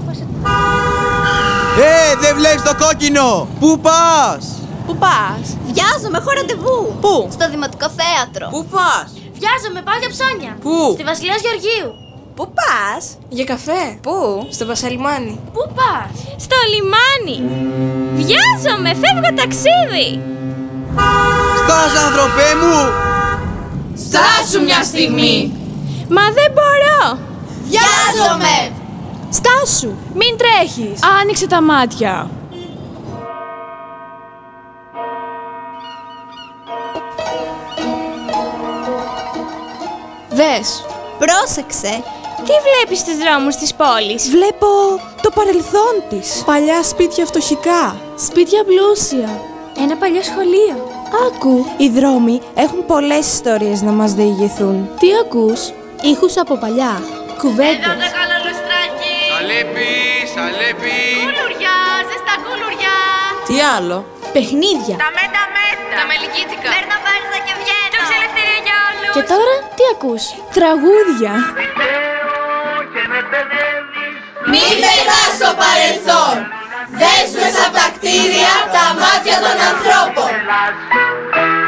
Δεν βλέπεις το κόκκινο! Πού πας? Πού πας? Βιάζομαι, έχω ραντεβού. Πού? Στο Δημοτικό Θέατρο. Πού πας? Βιάζομαι, πάω για ψώνια. Πού? Στη Βασιλείας Γεωργίου. Πού πας? Για καφέ. Πού? Στο Βασαλιμάνι. Πού πας? Στο λιμάνι. Βιάζομαι, φεύγω ταξίδι. Στάσου, άνθρωπέ μου! Στάσου μια στιγμή. Μα δεν μπορώ. Βιάζομαι. Στάσου. Μην τρέχεις. Άνοιξε τα μάτια. Δες. Πρόσεξε. Τι βλέπεις στους δρόμους της πόλης? Βλέπω το παρελθόν της. Παλιά σπίτια φτωχικά. Σπίτια πλούσια. Ένα παλιό σχολείο. Άκου, οι δρόμοι έχουν πολλές ιστορίες να μας διηγηθούν. Τι ακούς? Ήχους από παλιά. Κουβέντες. Εδώ το καλό λουστράκι. Σαλέπι! Κουλουριά, ζεστά κουλουριά. Τι άλλο? Παιχνίδια. Τα μέτα. Τα μελικίτικα. Παίρνω βάρζα και βγαίνω. Τούξη ελευθερία για όλους. Και τώρα τι ακούς? Τραγούδια. Μην πετάς στο παρελθόν. Δες μέσα από τα κτίρια τα μάτια των ανθρώπων.